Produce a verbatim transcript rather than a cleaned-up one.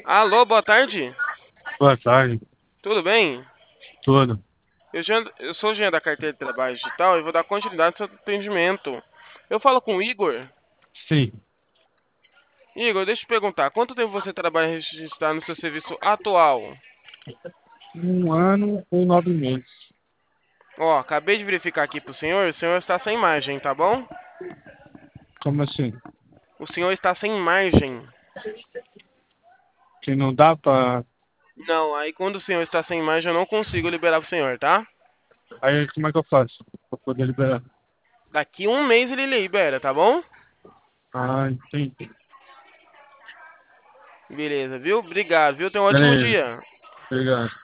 Alô, boa tarde. Boa tarde, Tudo bem? tudo. Eu, Jean- eu sou o Jean da carteira de trabalho digital e vou dar continuidade ao seu atendimento. Eu falo com o Igor. Sim, Igor, deixa eu te perguntar, quanto tempo você trabalha registrado no seu serviço atual? um ano e nove meses. Ó, acabei de verificar aqui pro senhor, o senhor está sem margem, tá bom? Como assim? O senhor está sem margem. Que não dá pra. Não, aí quando o senhor está sem margem eu não consigo liberar pro senhor, tá? Aí como é que eu faço pra poder liberar? Daqui um mês ele libera, tá bom? Ah, entendi. Beleza, viu? Obrigado, viu? Tenha um ótimo Beleza, dia. obrigado.